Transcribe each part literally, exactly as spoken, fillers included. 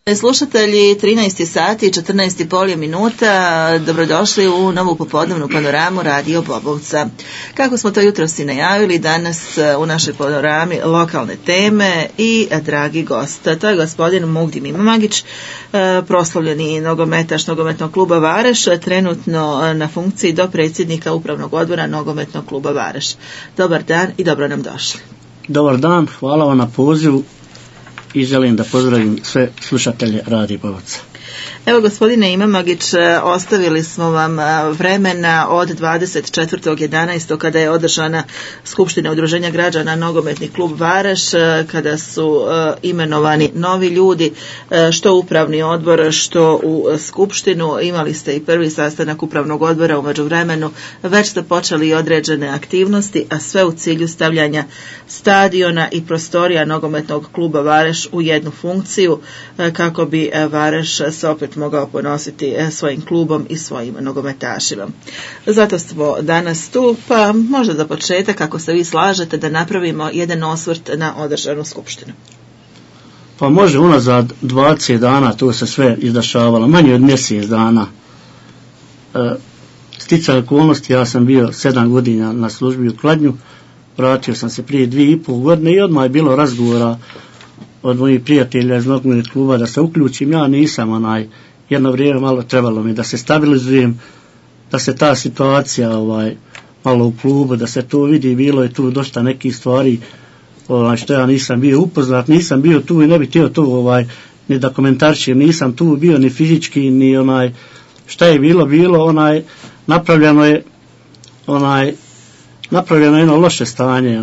Slušatelji, trinaest sati i četrnaest i pol minuta, dobrodošli u novu popodnevnu panoramu Radio Bobovca. Kako smo to jutros i najavili, danas u našoj panorami lokalne teme i dragi gost. To je gospodin Mugdin Imamagić, proslavljeni nogometaš nogometnog kluba Vareš, trenutno na funkciji dopredsjednika upravnog odbora nogometnog kluba Vareš. Dobar dan i dobro nam došli. Dobar dan, hvala vam na pozivu i želim da pozdravim sve slušatelje Radio Bobovca. Evo, gospodine Imamagić, ostavili smo vam vremena od dvadeset četvrtog jedanaestog kada je održana Skupština Udruženja građana nogometni klub Vareš, kada su imenovani novi ljudi, što upravni odbor, što u Skupštinu. Imali ste i prvi sastanak upravnog odbora u međuvremenu, već ste počeli i određene aktivnosti, a sve u cilju stavljanja stadiona i prostorija nogometnog kluba Vareš u jednu funkciju, kako bi Vareš se opet mogao ponositi svojim klubom i svojim nogometašima. Zato smo danas tu, pa možda za početak, ako se vi slažete, da napravimo jedan osvrt na održanu skupštinu. Pa može, unazad dvadeset dana to se sve izdešavalo, manje od mjesec dana. E, sticaj okolnosti, ja sam bio sedam godina na službi u Kladnju, vratio sam se prije dvije i pol godine i odmah je bilo razgovora od mojih prijatelja iz nogometnog kluba da se uključim. Ja nisam onaj, jedno vrijeme malo trebalo mi da se stabilizujem, da se ta situacija ovaj malo u klubu, da se to vidi, bilo je tu dosta nekih stvari ovaj, što ja nisam bio upoznat, nisam bio tu i ne bih htio to ovaj, ni da komentarišem, nisam tu bio ni fizički, ni onaj, šta je bilo, bilo onaj, napravljeno je onaj, napravljeno je jedno loše stanje,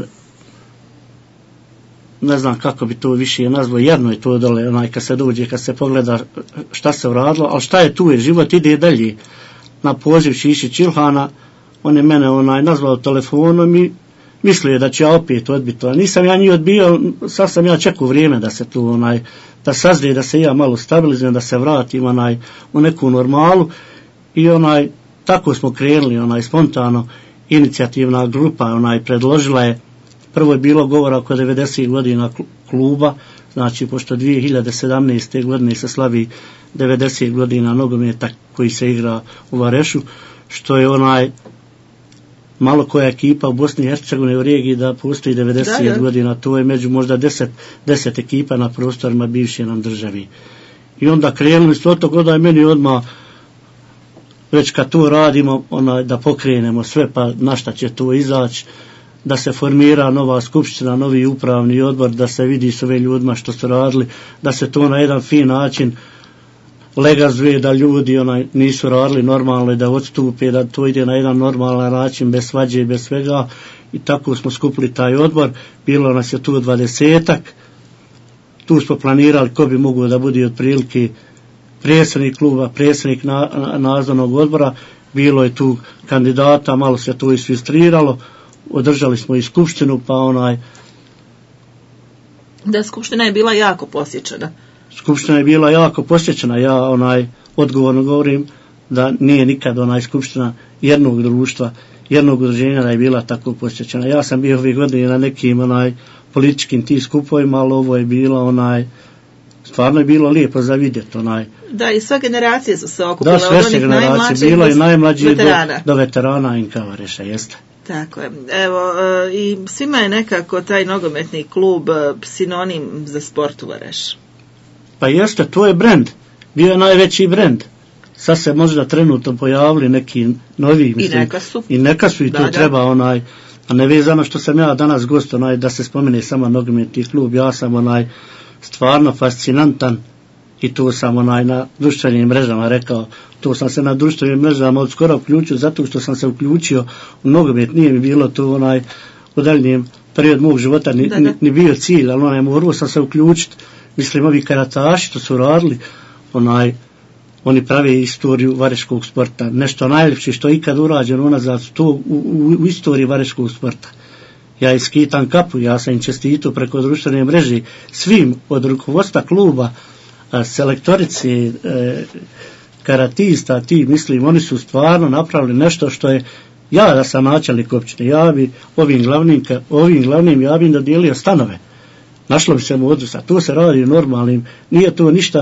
ne znam kako bi to više nazvao, jedno je to dole, onaj, kad se dođe, kad se pogleda šta se uradilo, ali šta je tu, je život ide dalje. Na poziv Šišić Ilhana, on je mene onaj, nazvao telefonom i mislio je da će ja opet odbiti to. Nisam ja ni odbio, sad sam ja čekao vrijeme da se tu, onaj, da sazrije, da se ja malo stabilizujem, da se vratim onaj, u neku normalu i onaj, tako smo krenuli, onaj, spontano, inicijativna grupa onaj, predložila je. Prvo je bilo govora oko devedeset godina kluba, znači pošto dvije hiljade sedamnaeste godine se slavi devedeset godina nogometa koji se igra u Varešu, što je onaj malo koja ekipa u Bosni i Hercegovini u regiji da postoji devedeset da, da. godina, to je među možda deset, deset ekipa na prostorima bivše nam državi. I onda krenuli s od toga da je meni odmah već kad to radimo onaj, da pokrenemo sve pa na šta će to izaći, da se formira nova skupština, novi upravni odbor, da se vidi s ove ljudima što su radili, da se to na jedan fin način legalizuje, da ljudi onaj, nisu radili normalno i da odstupe, da to ide na jedan normalan način, bez svađe i bez svega. I tako smo skupili taj odbor, bilo nas je tu dvadesetak, tu smo planirali ko bi mogao da bude otprilike predsjednik kluba, predsjednik na, na, nadzornog odbora, bilo je tu kandidata, malo se to isfiltriralo, održali smo i skupštinu, pa onaj... Da, skupština je bila jako posjećena. Skupština je bila jako posjećena, ja onaj odgovorno govorim da nije nikad onaj skupština jednog društva, jednog udruženja da je bila tako posjećena. Ja sam bio ove godine na nekim onaj političkim ti skupovima, ali ovo je bilo onaj, stvarno je bilo lijepo za vidjeti onaj. Da, i sve generacije su se okupile, da, sve se generacije, bilo je najmlađi do, do veterana Inka Vareša, jeste. Tako je. Evo, i svima je nekako taj nogometni klub sinonim za sport u Varešu. Pa jeste, to je brend. Bio je najveći brend. Sad se možda trenutno pojavili neki novi. Mislim, I neka su. I neka su i da, to da. Treba onaj, a ne vezano što sam ja danas gost, onaj, da se spomene samo nogometni klub, ja sam onaj stvarno fascinantan i to sam onaj na društvenim mrežama rekao, to sam se na društvenim mrežama od skoro uključio, zato što sam se uključio u nogomet, nije mi bilo to onaj u daljnjem period mog života, ni, ni, ni bio cilj, ali onaj morao sam se uključiti, mislim ovi karataši što su radili, onaj, oni prave istoriju vareškog sporta, nešto najljepše što je ikad urađeno unazad to u, u, u istoriji vareškog sporta. Ja iskitam kapu, ja sam im čestitao preko društvene mreže svim od rukovodstva kluba, selektorici, e, karatista, ti, mislim, oni su stvarno napravili nešto što je, ja da sam načelnik općine, ja bi ovim glavnim, ovim glavnim ja bi dodijelio stanove. Našlo bi se mu odnosa, to se radi normalnim, nije to ništa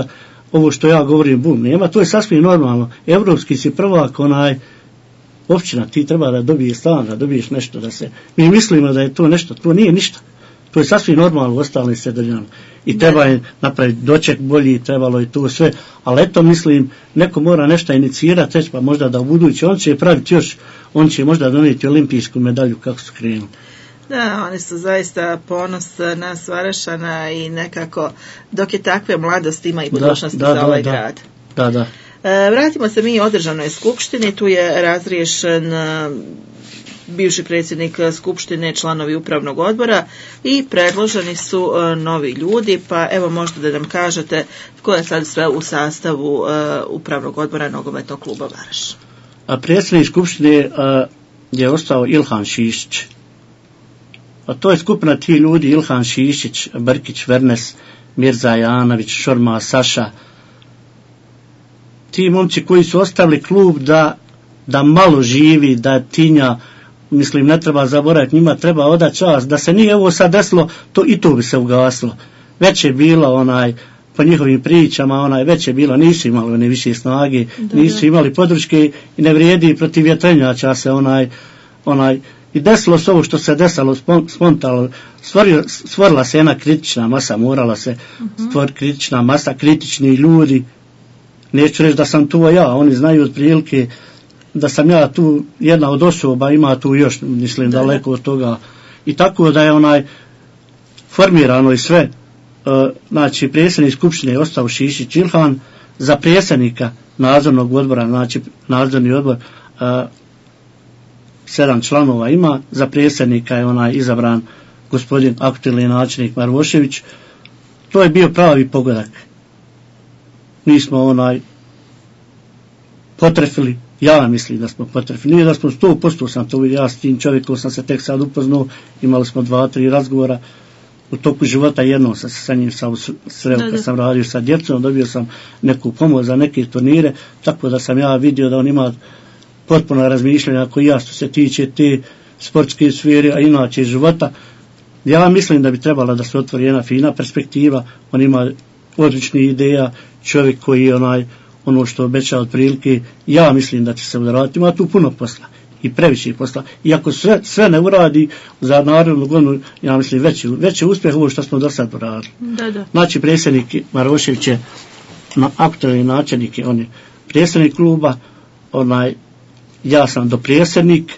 ovo što ja govorim, bum, nema, to je sasvim normalno. Evropski si prvak, onaj, općina, ti treba da dobiješ stan, da dobiješ nešto, da se, mi mislimo da je to nešto, to nije ništa. To je sasvim normalno u ostalim sredinama. I treba je napraviti doček bolji, trebalo je to sve, ali eto mislim, neko mora nešto inicirati, reći pa možda da u budući, on će praviti još, on će možda donijeti olimpijsku medalju kako su krenuli. Da, oni su zaista ponos nas Varašana i nekako, dok je takve mladosti ima i budućnosti da, da, za ovaj da, grad. Da, da. E, vratimo se mi održanoj skupštini, tu je razriješen bivši predsjednik skupštine, članovi upravnog odbora i predloženi su uh, novi ljudi, pa evo možda da nam kažete tko je sad sve u sastavu uh, upravnog odbora nogometnog kluba Varaš. A predsjednik skupštine uh, je ostao Ilhan Šišić. A to je skupina ti ljudi, Ilhan Šišić, Brkić, Vernes, Mirza Janović, Šorma, Saša. Ti momci koji su ostavili klub da, da malo živi, da tinja, mislim, ne treba zaboraviti, njima treba odati čast, da se nije ovo sad desilo, to i to bi se ugasilo. Već je bilo onaj, po njihovim pričama, onaj, već je bilo, nisu imali one više snage, da, nisu imali podrške i ne vrijedi protiv vjetrenjača se onaj, onaj, i desilo se ovo što se desilo spontano, stvorio, stvorila se jedna kritična masa, morala se uh-huh. stvoriti kritična masa, kritični ljudi, neću reći da sam tu ja, oni znaju otprilike da sam ja tu jedna od osoba, ima tu još, mislim, da, daleko od toga. I tako da je onaj formirano i sve, uh, znači predsjednik skupštine je ostao Šišić Ilhan, za predsjednika nadzornog odbora, znači nadzorni odbor uh, sedam članova ima, za predsjednika je onaj izabran gospodin aktualni načelnik Marvošević. To je bio pravi pogodak. Mi smo onaj potrefili, ja mislim da smo potrefili, nije da smo sto posto sam to vidio, ja s tim čovjekom sam se tek sad upoznao, imali smo dva, tri razgovora u toku života, jednom sam se sa njim sreo kad sam radio sa djecom, dobio sam neku pomoć za neke turnire, tako da sam ja vidio da on ima potpuno razmišljanja koji ja što se tiče te sportske sfere, a inače života. Ja mislim da bi trebala da se otvori jedna fina perspektiva, on ima odličnih ideja, čovjek koji je onaj, ono što obeća otprilike, ja mislim da će se uraditi, ima tu puno posla i previše posla. I ako sve, sve ne uradi za narodnu godinu, ja mislim veći, veći uspjeh ovo što smo do sad uradili. Da, da. Znači predsjednik Marošević je na aktualni načelnik, on je predsjednik kluba, onaj, ja sam dopredsjednik,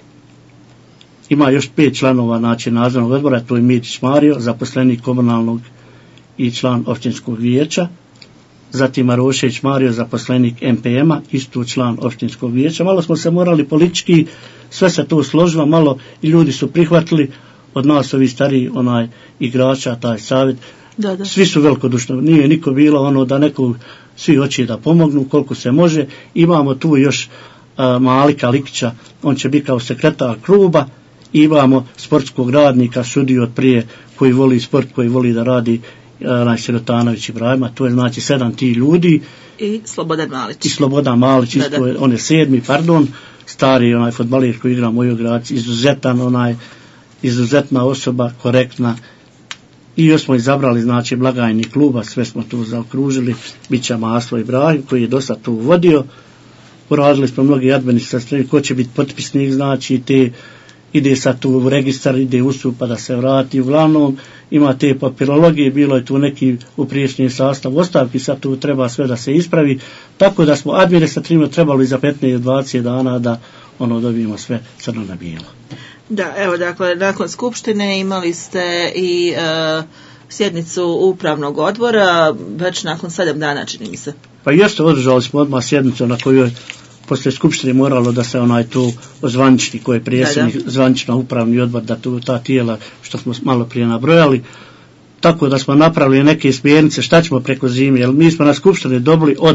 ima još pet članova, znači nadzornog odbora, to je Mitić Mario, zaposlenik komunalnog i član općinskog vijeća, zatim Marošević Mario, zaposlenik M P M-a, isto član općinskog vijeća. Malo smo se morali politički, sve se to složilo, malo i ljudi su prihvatili od nas ovi stariji onaj igrača, taj savjet. Da, da. Svi su velikodušno, nije niko bilo ono da nekog svi hoće da pomognu koliko se može. Imamo tu još a, Malika Likića, on će biti kao sekretar kluba. Imamo sportskog radnika, sudiju od prije koji voli sport, koji voli da radi, onaj Sirotanović Ibrahima, to je znači sedam ti ljudi. I Slobodan Malić. I Slobodan Malić, da, isto je, on je sedmi, pardon, stari onaj fudbaler koji igra moju grad, izuzetan onaj, izuzetna osoba, korektna. I još smo izabrali, znači, blagajni kluba, sve smo tu zaokružili, bit će Maslo Ibrahim, koji je dosta tu vodio. Uradili smo mnogi administrativni, ko će biti potpisnik, znači, te ide sad tu u registar, ide ustup pa da se vrati. Uglavnom ima te papirologije, bilo je tu neki u priješnji sastav ostavki, sad tu treba sve da se ispravi, tako da smo administrativno trebali za petnaest do dvadeset dana da ono dobijemo sve crno na bijelo. Da, evo dakle, nakon skupštine imali ste i e, sjednicu upravnog odbora, već nakon sedam dana čini mi se. Pa jeste, održali smo odmah sjednicu na kojoj poslije skupštine moralo da se onaj tu zvanični koji je predsjednik zvanično upravni odbor, da tu ta tijela što smo malo prije nabrojali, tako da smo napravili neke smjernice šta ćemo preko zime, jer mi smo na skupštini dobili od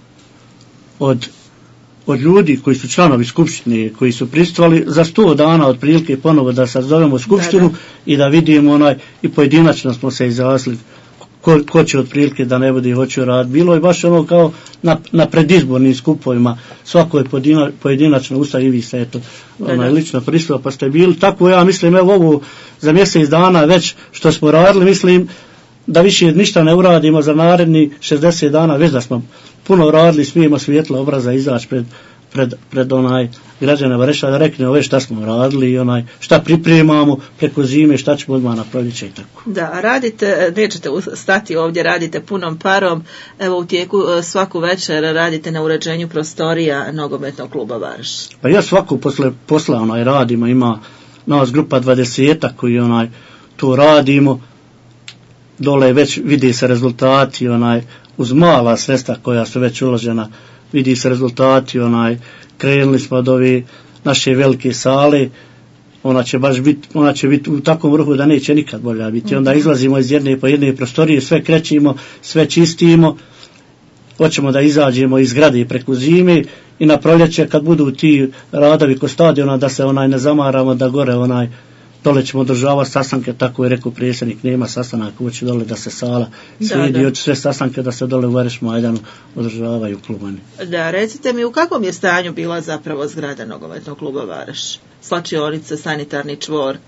od od ljudi koji su članovi skupštine, koji su prisustvovali za sto dana otprilike ponovo da sazovemo skupštinu, da, da. I da vidimo onaj, i pojedinačno smo se izjasnili ko, ko će otprilike da ne bude hoće raditi. Bilo je baš ono kao na, na predizbornim skupovima, svako je pojedina, pojedinačno ustao i vi ste eto, onaj, lično prisustvovali pa ste bili. Tako ja mislim, evo ovo za mjesec dana već što smo radili, mislim da više ništa ne uradimo za naredni šezdeset dana, već da smo puno radili, smijemo svjetla obraza izaći pred, pred, pred onaj građana Vareša da rekne ove šta smo radili i onaj šta pripremamo preko zime, šta ćemo odmah na proljeće i tako. Da, radite, nećete stati ovdje, radite punom parom, evo u tijeku svaku večer radite na uređenju prostorija nogometnog kluba Vareš. Pa ja svaku posle posla onaj radimo, ima nas grupa dvadesetak koji onaj to radimo, dole već vidi se rezultati, onaj uz mala sredstva koja su već uložena, vidi se rezultati, onaj krenuli smo od ove naše velike sale, ona će baš biti, ona će biti u takvom vrhu da neće nikad bolja biti. Onda izlazimo iz jedne po jedne prostorije, sve krećimo, sve čistimo, hoćemo da izađemo iz zgrade preko zime i na proljeće kad budu ti radovi kod stadiona da se onaj ne zamaramo da gore onaj dole ćemo održavati sastanke, tako je rekao predsjednik, nema sastanaka, hoće dole da se sala slijedi, hoće sve sastanke da se dole u Vareš Majdanu održavaju klubani. Da, recite mi u kakvom je stanju bila zapravo zgrada nogometnog kluba Vareš? Slačionice, sanitarni čvor?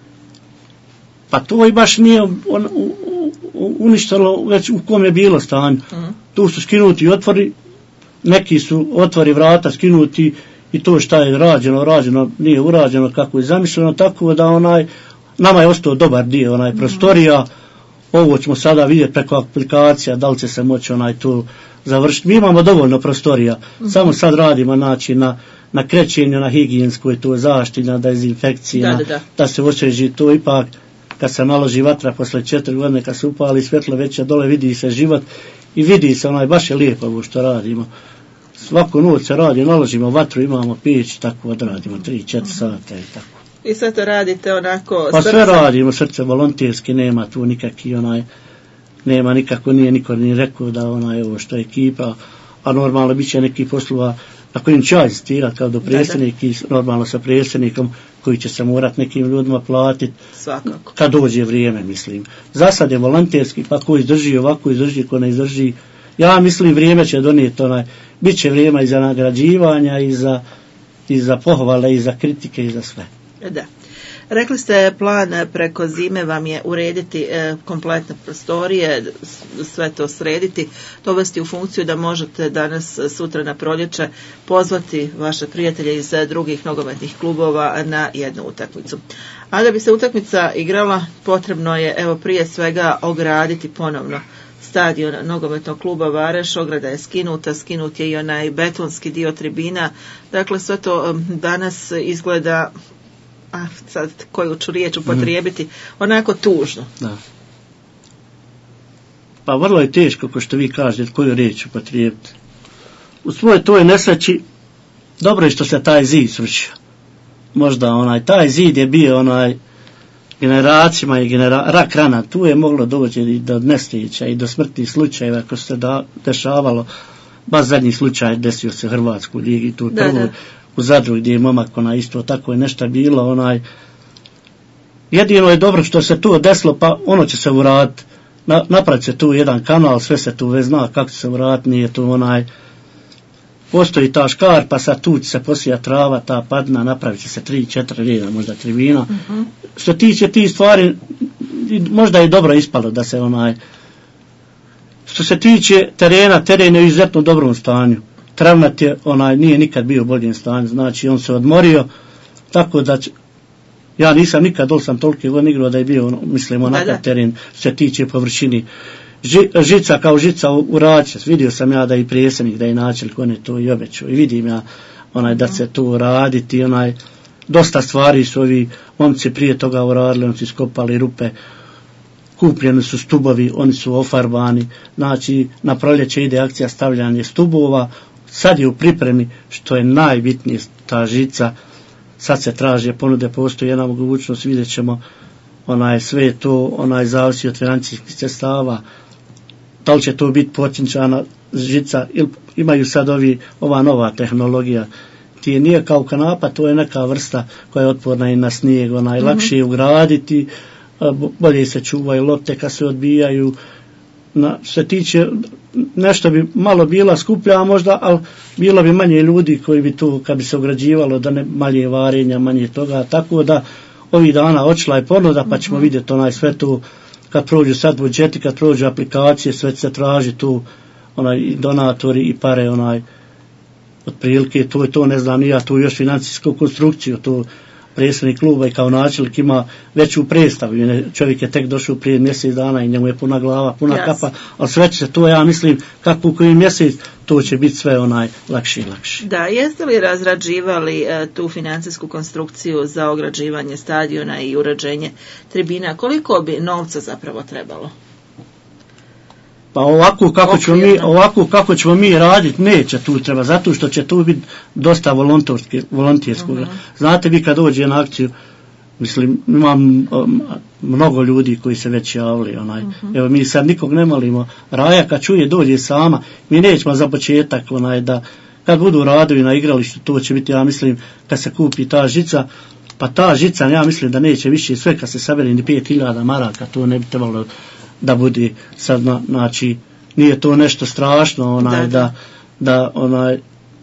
Pa to i baš nije on, u, u, uništalo već u kom je bilo stanju. Uh-huh. Tu su skinuti otvori, neki su otvori vrata skinuti, i to šta je rađeno, rađeno, nije urađeno kako je zamišljeno, tako da onaj, nama je ostao dobar dio onaj prostorija, ovo ćemo sada vidjeti preko aplikacija, da li će se moći onaj tu završiti. Mi imamo dovoljno prostorija, mm-hmm. samo sad radimo znači, na, na krećenju, na higijenskoj to zaštiti, na dezinfekciji, da, da, da. da se osveži to ipak, kad se naloži vatra posle četiri godine, kad se upali svjetlo veće dole, vidi se život i vidi se onaj, baš je lijepo ovo što radimo. Svaku noć se radi, naložimo vatru, imamo peć, tako odradimo, tri, četiri sata i tako. I sve to radite onako... Pa sve radimo, srce volonterski, nema tu nikakvi onaj, nema nikako, nije niko ni rekao da onaj, ovo što je ekipa, a normalno bit će neki poslova na kojim će asistirati kao do predsjednik i normalno sa predsjednikom koji će se morat nekim ljudima platiti. Svakako. Kad dođe vrijeme, mislim. Za sad je volonterski, pa ko izdrži ovako, izdrži, ko ne izdrži. Ja mislim vrijeme će donijeti onaj, bit će vrijeme i za nagrađivanja i za, i za pohvale i za kritike i za sve. Da. Rekli ste plan preko zime vam je urediti e, kompletne prostorije, sve to srediti, dovesti u funkciju da možete danas, sutra na proljeće pozvati vaše prijatelje iz drugih nogometnih klubova na jednu utakmicu. A da bi se utakmica igrala, potrebno je evo prije svega ograditi ponovno stadion nogometnog kluba Vareš, ograda je skinuta, skinut je i onaj betonski dio tribina, dakle sve to danas izgleda, a sad koju ću riječ upotrijebiti, mm. onako tužno. Da. Pa vrlo je teško, ko što vi kažete, koju riječ upotrijebiti. U svojoj toj nesreći, dobro je što se taj zid srušio. Možda onaj, taj zid je bio onaj, generacijama i genera, rak rana, tu je moglo doći i do nesreća i do smrtnih slučajeva ako se da, dešavalo, baš zadnji slučaj desio se Hrvatskoj ligi, tu da, prvo da. u Zadru gdje je momak onaj isto tako je nešto bilo, onaj jedino je dobro što se to desilo, pa ono će se uraditi, Na, napraviti se tu jedan kanal, sve se tu već zna kako će se uraditi, nije tu onaj, postoji ta škar, pa sad tu će se posija trava, ta padna, napravit će se tri, četiri reda, možda tribina. Uh-huh. Što tiče ti stvari, možda je dobro ispalo da se onaj, što se tiče terena, teren je u izuzetno dobrom stanju. Travnat je, onaj, nije nikad bio u boljem stanju, znači on se odmorio, tako da će, ja nisam nikad, dol sam toliki god igrao da je bio, ono, mislim, onakav teren, što se tiče površini. Ži, žica kao žica u, u Rače, vidio sam ja da i predsjednik, da i načelnik, on je to i obećao, i vidim ja onaj, da se to raditi, onaj, dosta stvari su ovi momci prije toga uradili, oni su iskopali rupe, kupljeni su stubovi, oni su ofarbani, znači na proljeće ide akcija stavljanje stubova, sad je u pripremi, što je najbitnije, ta žica, sad se traže ponude, postoji jedna mogućnost, vidjet ćemo, onaj, sve to, onaj, zavisi od financijskih sredstava, da li će to biti pocinčana žica, ili imaju sad ovi, ova nova tehnologija, ti je nije kao kanapa, to je neka vrsta koja je otporna i na snijeg, onaj, mm-hmm. lakše je ugraditi, bolje se čuvaju lopte kad se odbijaju, na, se tiče, nešto bi malo bila skuplja možda, ali bilo bi manje ljudi koji bi tu, kad bi se ugrađivalo, da ne manje varenja, manje toga, tako da ovih dana očila je ponuda, pa ćemo vidjeti onaj sve tu kad prođu sad budžeti, kad prođu aplikacije, sve se traži tu onaj i donatori i pare, onaj otprilike to je to, ne znam, ja tu još financijsku konstrukciju, to predsjednik kluba i kao načelnik ima veću predstavu. Čovjek je tek došao prije mjesec dana i njemu je puna glava, puna yes. kapa, ali sve će se to, ja mislim, kako u koji mjesec, to će biti sve onaj lakše i lakše. Da, jeste li razrađivali e, tu financijsku konstrukciju za ograđivanje stadiona i uređenje tribina? Koliko bi novca zapravo trebalo? Pa ovako kako ćemo mi, ovako kako ćemo mi raditi, neće tu treba, zato što će tu biti dosta volonterskog. Uh-huh. Znate, vi kad dođe na akciju, mislim, imam um, mnogo ljudi koji se već javili, onaj. Uh-huh. Evo, mi sad nikog ne molimo. Raja kad čuje, dođe sama, mi nećemo za početak, onaj, da kad budu radovi na igralištu, to će biti, ja mislim, kad se kupi ta žica, pa ta žica, ja mislim da neće više sve kad se sabere ni pet hiljada maraka, to ne bi trebalo da bude sad, znači, nije to nešto strašno, onaj, da, da, onaj,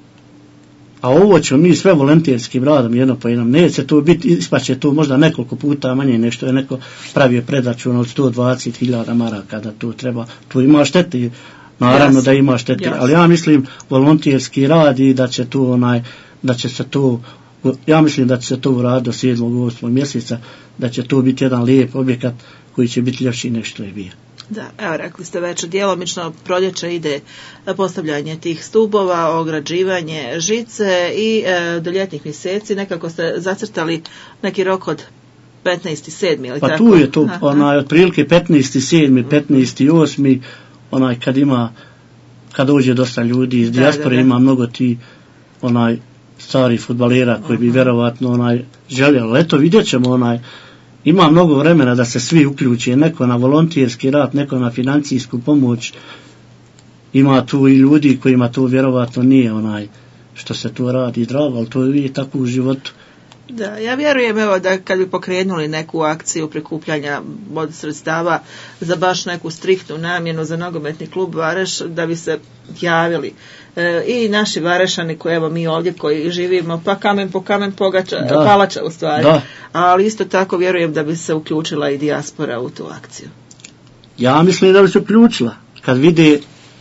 a ovo ćemo mi sve volonterskim radom, jedno po jednom, neće to biti, ispaće to možda nekoliko puta manje, nešto je neko pravio predračun od sto dvadeset hiljada maraka, da to treba, tu ima štete, naravno yes. da ima štete, yes. ali ja mislim volonterski rad i da će to, onaj, da će se to, ja mislim da će se to uraditi do sedmog osmog mjeseca, da će to biti jedan lijep objekat koji će biti ljepši nego što je bio. Da, evo rekli ste već, djelomično proljeće ide postavljanje tih stubova, ograđivanje žice i e, do ljetnih mjeseci nekako ste zacrtali neki rok od petnaesti sedmi ili pa tako? Pa tu je to, onaj, otprilike petnaesti sedmi, petnaesti osmi, onaj, kad ima, kad dođe dosta ljudi iz dijaspore, da, da, da. Ima mnogo ti, onaj, stari fudbalera koji bi uh-huh. vjerovatno, onaj, željeli. Eto, vidjet ćemo, onaj, ima mnogo vremena da se svi uključe, neko na volonterski rad, neko na financijsku pomoć, ima tu i ljudi kojima to vjerovatno nije onaj što se tu radi drago, ali to je tako u životu. Da, ja vjerujem evo da kad bi pokrenuli neku akciju prikupljanja od sredstava za baš neku striktnu namjenu za nogometni klub Vareš, da bi se javili e, i naši Varešani koji evo mi ovdje koji živimo pa kamen po kamen pogača, da, palača u stvari, da. Ali isto tako vjerujem da bi se uključila i dijaspora u tu akciju. Ja mislim da bi se uključila kad vide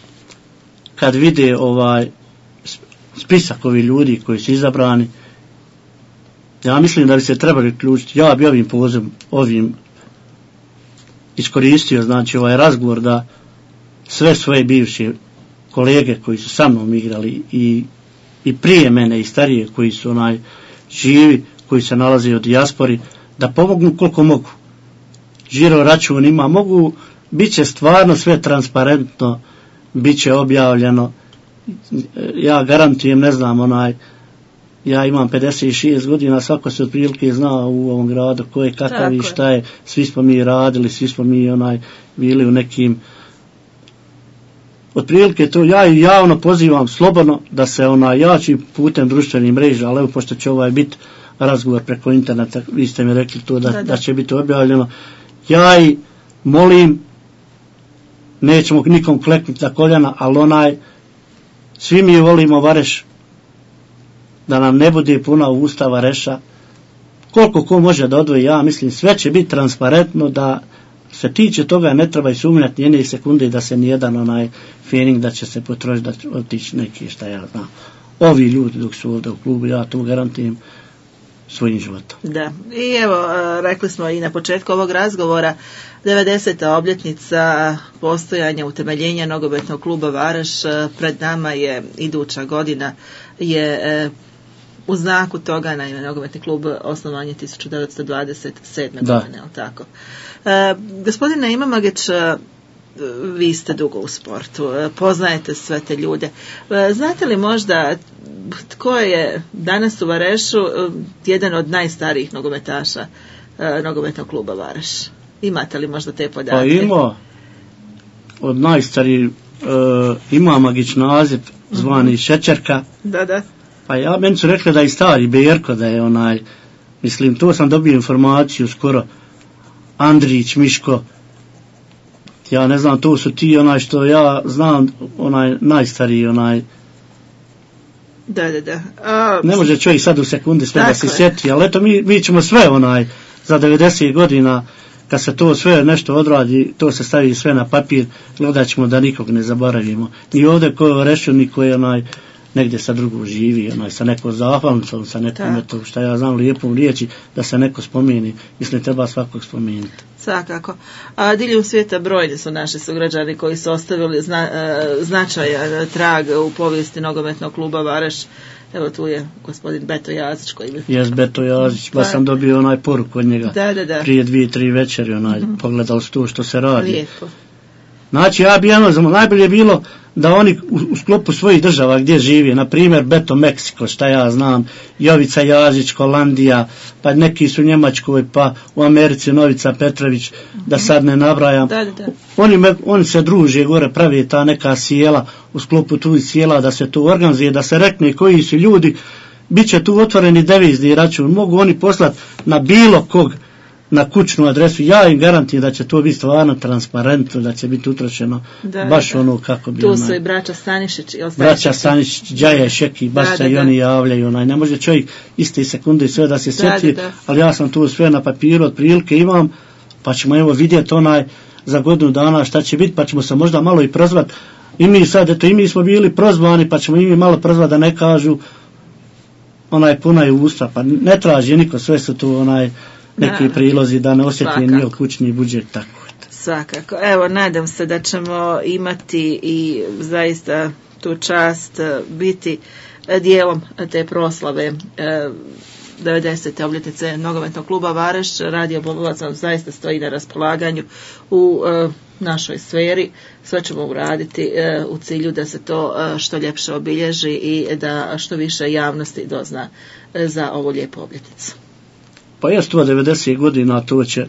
kad vide ovaj spisak ovih ljudi koji su izabrani. Ja mislim da bi se trebali uključiti. Ja bi ovim pozivom, ovim iskoristio, znači ovaj razgovor da sve svoje bivše kolege koji su sa mnom igrali i, i prije mene i starije koji su onaj živi, koji se nalaze u dijaspori, da pomognu koliko mogu. Žiro račun ima, mogu, bit će stvarno sve transparentno, bit će objavljeno. Ja garantujem, ne znam, onaj, ja imam pedeset šest godina, svako se otprilike zna u ovom gradu ko je kakav i šta je, svi smo mi radili, svi smo mi onaj bili u nekim otprilike to, ja i javno pozivam slobodno da se onaj jači putem društvenih mreža, ali evo pošto će ovaj biti razgovor preko interneta, vi ste mi rekli to da, da, da. da će biti objavljeno, ja i molim, nećemo nikom kleknuti na koljena, ali onaj, svi mi volimo Vareš, da nam ne bude puna usta Vareša, koliko ko može da odvoji, ja mislim sve će biti transparentno, da se tiče toga ne treba i sumnjati jedne sekunde da se nijedan onaj feeling da će se potrošiti, da će otići neki šta ja znam. Ovi ljudi dok su ovdje u klubu, ja to garantujem svojim životom. Da, i evo, rekli smo i na početku ovog razgovora, devedeseta obljetnica postojanja utemeljenja nogometnog kluba Vareš, pred nama je iduća godina, je u znaku toga, naime, nogometni klub osnovan je tisuću devetsto dvadeset sedme da. godine, tako. E, gospodine Imamageć, vi ste dugo u sportu, poznajete sve te ljude. E, znate li možda tko je danas u Varešu jedan od najstarijih nogometaša e, nogometnog kluba Vareš? Imate li možda te podatke? Pa ima od najstarijih e, Imamagić naziv zvani mm-hmm. Šećerka. Da, da. Pa ja, meni su rekli da je stari Berko, da je onaj, mislim, to sam dobio informaciju skoro, Andrić, Miško, ja ne znam, to su ti onaj što ja znam, onaj najstariji, onaj, da, da, da. A, ne može čovjek sad u sekundi sve da se sjeti, ali eto mi, mi ćemo sve onaj, za devedeset godina, kad se to sve nešto odradi, to se stavi sve na papir, gledat ćemo da nikog ne zaboravimo. Ni ovdje ko je rešio, ni ko je onaj negdje sa drugom živi, onaj, sa nekom zahvalnicom, sa nekom eto, šta ja znam, lijepom riječi, da se neko spomeni. Mislim, treba svakog spomenuti. Svakako. A diljem svijeta brojni su naši sugrađani koji su ostavili zna, značajan trag u povijesti nogometnog kluba Vareš. Evo tu je gospodin Beto Jazić koji bi... Jes, Beto Jazić, ba sam dobio onaj poruku od njega. Da, da, da. Prije dvije, tri večeri, onaj, mm-hmm. pogledali su to što se radi. Lijepo. Znači, ja bi jedno, najbolje bilo da oni u, u sklopu svojih država gdje žive, na primjer Beto Meksiko, šta ja znam, Jovica Jazić, Holandija, pa neki su u Njemačkoj, pa u Americi Novica Petrović, mm-hmm. da sad ne nabrajam. Da, da, da. Oni, me, oni se druže gore, pravi ta neka sjela, u sklopu tu sjela, da se to organizuje, da se rekne koji su ljudi, bit će tu otvoreni devizni račun, mogu oni poslati na bilo kog, na kućnu adresu, ja im garantiram da će to biti stvarno transparentno, da će biti utrošeno da, baš da, ono kako bi... Tu su onaj, i braća Stanišić. Braća Stanišić, Đaja, Šeki, baš da, se da, i oni javljaju. Onaj, ne može čovjek iste sekunde i sve da se sjeti, da, da. ali ja sam tu sve na papiru, otprilike imam, pa ćemo evo vidjeti onaj za godinu dana šta će biti, pa ćemo se možda malo i prozvati. I mi sad, eto, i mi smo bili prozvani, pa ćemo i mi malo prozvati da ne kažu onaj puna je usta, pa ne traži niko, sve su tu onaj neki da, prilozi da ne osjeti njihov kućni budžet tako. Svakako. Evo, nadam se da ćemo imati i zaista tu čast biti dijelom te proslave devedesete obljetnice nogometnog kluba Vareš. Radio Bobovac vam zaista stoji na raspolaganju u našoj sferi. Sve ćemo uraditi u cilju da se to što ljepše obilježi i da što više javnosti dozna za ovu lijepu obljetnicu. Pa je sto devedeset godina, to će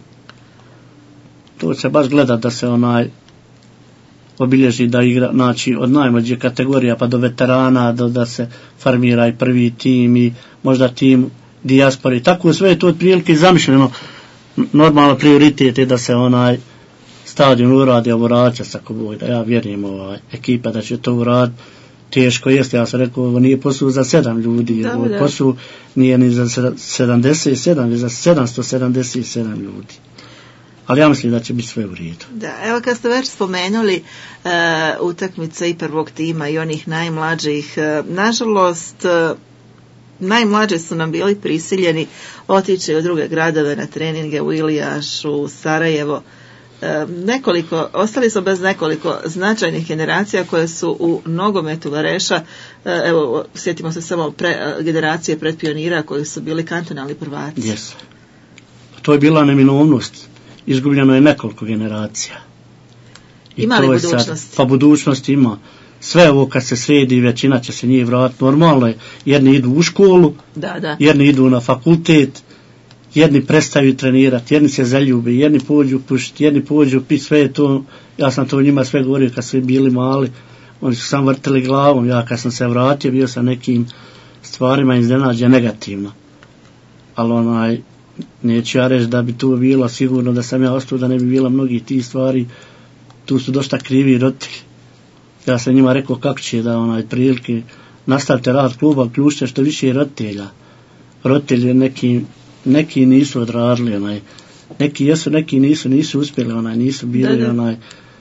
to će baš gledat da se onaj obilježi da igra, znači od najmlađe kategorija pa do veterana, do, da se formira i prvi tim i možda tim dijaspori. Tako sve je to otprilike zamišljeno. Normalno prioritet je da se onaj stadion uradi, ovo račas ako bude, da ja vjerujem ovaj, ekipa da će to uraditi. Teško jeste, ja sam rekao, ovo nije posao za sedam ljudi, da, ovo da. Posao nije ni za sedamdeset sedam, ni za sedamsto sedamdeset sedam ljudi. Ali ja mislim da će biti sve u redu. Da, evo kad ste već spomenuli uh, utakmice i prvog tima i onih najmlađih, uh, nažalost, uh, najmlađi su nam bili prisiljeni otići u druge gradove na treninge u Ilijaš, u Sarajevo. Nekoliko, ostali su bez nekoliko značajnih generacija koje su u nogometu Vareša, evo, sjetimo se samo pre, generacije predpionira koji su bili kantonalni prvaci. Yes. To je bila neminovnost. Izgubljeno je nekoliko generacija. I ima li budućnost? Sad, pa budućnost ima. Sve ovo kad se sredi, većina će se njih vratiti. Normalno je, jedni idu u školu, da, da. jedni idu na fakultet, jedni prestaju trenirati, jedni se zaljube, jedni pođu pušiti, jedni pođu piti, sve je to, ja sam to njima sve govorio kad su bili mali, oni su sam vrtili glavom, ja kad sam se vratio bio sam nekim stvarima iznenađen negativno, ali onaj, neću ja reći da bi tu bilo sigurno da sam ja ostao da ne bi bilo mnogi ti stvari, tu su dosta krivi roditelji, ja sam njima rekao kako će da onaj prilike nastavite rad kluba, ključite što više roditelja, roditelji neki neki nisu odradili, onaj, neki jesu, neki nisu, nisu uspjeli, onaj, nisu bili, da, da. onaj.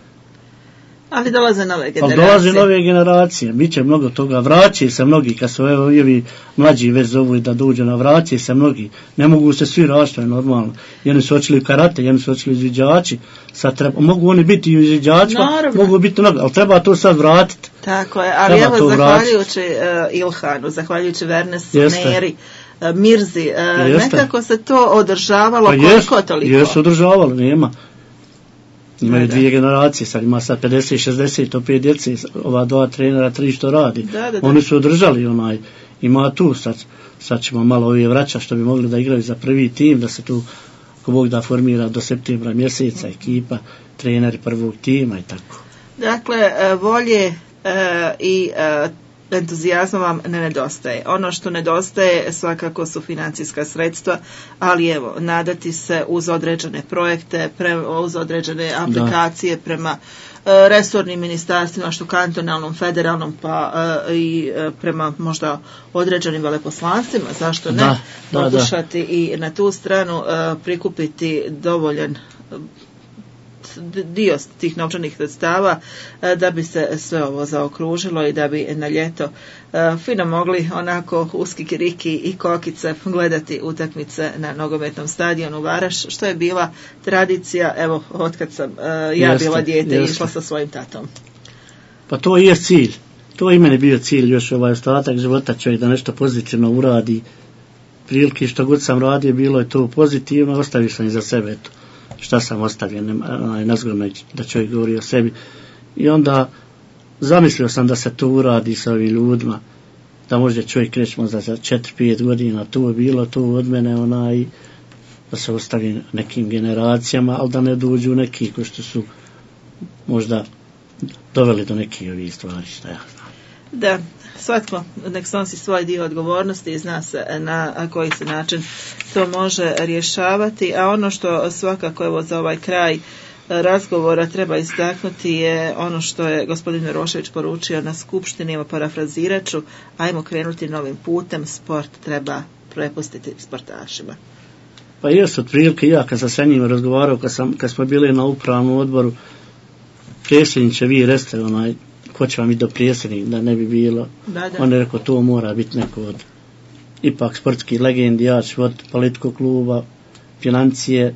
Ali dolaze nove generacije. Ali dolaze nove generacije, bit će mnogo toga, vraćaju se mnogi, kad su evo ovi mlađi već zovu da dođu na vraćaju se mnogi, ne mogu se svi raštati normalno, jedni su očili u karate, jedni su očili izviđači, sad treba, mogu oni biti i izviđači, mogu biti mnogo, ali treba to sad vratiti. Tako je, ali treba evo zahvaljujući uh, Ilhanu, zahvaljujući Vernes Neri, Mirzi, e, nekako se to održavalo, pa koliko jest, toliko? Jesu održavalo, nema. Imaju da, dvije da. generacije, sad ima sad pedeset šezdeset opet djece, ova dva trenera, tri što radi. Da, da, da. Oni su održali onaj, ima tu, sad, sad ćemo malo ove vraća što bi mogli da igraju za prvi tim, da se tu, ako Bog da formira do septembra mjeseca ekipa, treneri prvog tima i tako. Dakle, volje e, i e, entuzijazma vam ne nedostaje. Ono što nedostaje svakako su financijska sredstva, ali evo, nadati se uz određene projekte, pre, uz određene aplikacije da. prema e, resornim ministarstvima, što kantonalnom, federalnom, pa e, i e, prema možda određenim veleposlanstvima, zašto ne, da, pokušati da, da. i na tu stranu e, prikupiti dovoljan dio tih novčanih sredstava da bi se sve ovo zaokružilo i da bi na ljeto fino mogli onako uz kikiriki i kokice gledati utakmice na nogometnom stadionu Varaš, što je bila tradicija, evo, otkad sam ja jeste, bila dijete i išla sa svojim tatom. Pa to je cilj. To je i meni bio cilj, još ovaj ostatak života čovjek da nešto pozitivno uradi. Prilike što god sam radio, bilo je to pozitivno, ostavio sam i za sebe to. Šta sam ostavio, nezgodno da čovjek govori o sebi. I onda zamislio sam da se to uradi sa ovim ljudima, da može čovjek reći možda za četiri pet godina, to je bilo to od mene, onaj, da se ostavi nekim generacijama, ali da ne dođu neki koji što su možda doveli do nekih ovih stvari, šta ja znam. Da, svatko nek snosi svoj dio odgovornosti i zna se na koji se način to može rješavati, a ono što svakako evo za ovaj kraj razgovora treba istaknuti je ono što je gospodin Mirošević poručio na skupštini, evo parafrazirat ću, ajmo krenuti novim putem, sport treba prepustiti sportašima. Pa jes, otprilike ja kad sam sa njim razgovarao, kad, sam, kad smo bili na upravnom odboru, predsjedniče vi reste onaj, ko će vam i do predsjednik, da ne bi bilo. Da, da. On je rekao, to mora biti neko od ipak sportski legendi, ja ću od političkog kluba, financije,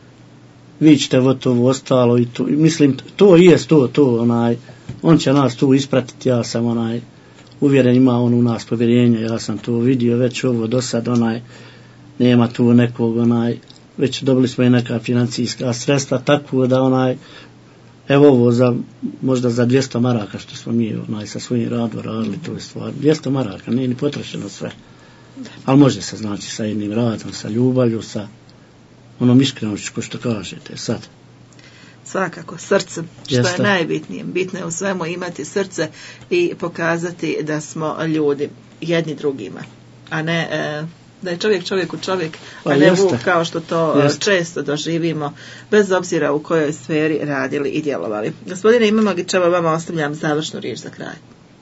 vi ćete od ovo ostalo i to. Mislim, to i jest to, to, onaj, on će nas tu ispratiti, ja sam onaj, uvjeren, ima on u nas povjerenja, ja sam to vidio već ovo do sad, onaj, nema tu nekog, onaj, već dobili smo i neka financijska sredstva, tako da onaj, evo ovo za, možda za dvjesto maraka što smo mi onaj, sa svojim radom radili, to je stvar. dvjesto maraka, nije ni potrošeno sve. Ali može se, znači, sa jednim radom, sa ljubavlju, sa onom iskrenošću, ko što kažete sad. Svakako, srcem, što Jeste. je najbitnije. Bitno je u svemu imati srce i pokazati da smo ljudi jedni drugima, a ne... E, da je čovjek čovjeku čovjek, a pa ne vuk kao što to jeste. Često doživimo, bez obzira u kojoj sferi radili i djelovali. Gospodine Imamagićeva, vama ostavljam završnu riječ za kraj.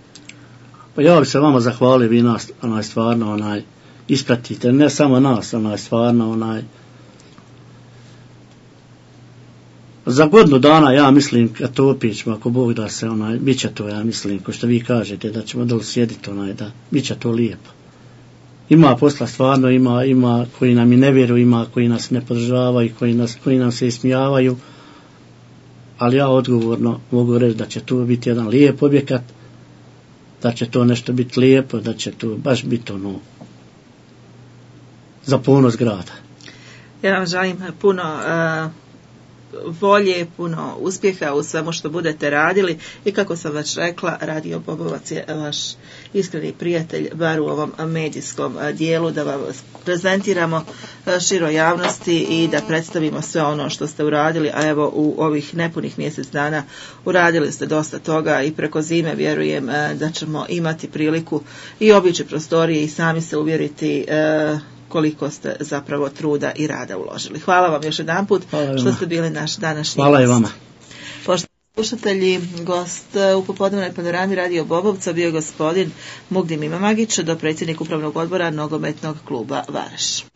Pa ja bih se vama zahvalio, vi nas onaj, stvarno onaj, ispratite, ne samo nas, onaj, stvarno onaj, za godinu dana, ja mislim, kad to opićemo, ako Bog da se, onaj, bit će to, ja mislim, ko što vi kažete, da ćemo dole sjediti, onaj, da, bit će to lijepo. Ima posla stvarno, ima, ima koji nam i ne vjeruju, ima koji nas ne podržavaju, koji, nas, koji nam se ismijavaju, ali ja odgovorno mogu reći da će to biti jedan lijep objekat, da će to nešto biti lijepo, da će to baš biti ono za ponos grada. Ja vam želim puno uh, volje, puno uspjeha u svemu što budete radili i kako sam već rekla, Radio Bobovac je vaš iskreni prijatelj, bar u ovom medijskom dijelu, da vas prezentiramo široj javnosti i da predstavimo sve ono što ste uradili, a evo u ovih nepunih mjesec dana uradili ste dosta toga i preko zime vjerujem da ćemo imati priliku i obići prostorije i sami se uvjeriti koliko ste zapravo truda i rada uložili. Hvala vam još jedan put što ste bili naš današnji Hvala gost. I vama. Poštovani slušatelji, gost u popodnevnoj panorami Radio Bobovca bio gospodin Mugdim Imamagić, dopredsjednik upravnog odbora nogometnog kluba Varaš.